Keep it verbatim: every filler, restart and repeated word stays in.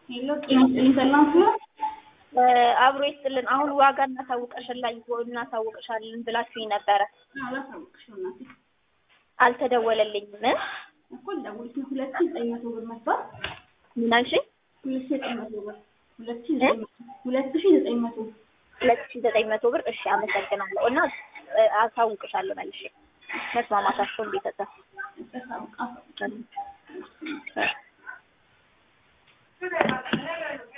ሄሎ ኢንተርናት ነው አብሮ ይስጥልን አሁን ዋጋ እናሳውቀሽላኝ እናሳውቀሻለን ብላችሁኝ ነበር አላሳውቅሽም እናቴ አልተደወለልኝም እኮ ደውልሽ ነው ሁለት ሺህ ዘጠኝ መቶ ብር መጣ ምን አልሽኝ ሁለት ሺህ ዘጠኝ መቶ ብር ሁለት ሺህ ዘጠኝ መቶ ሁለት ሺህ ዘጠኝ መቶ ብር እሺ አመሰግናለሁ እና አሳውቅሻለሁ መልሼ መስማማታችሁን ቢተታ አሳውቃለሁ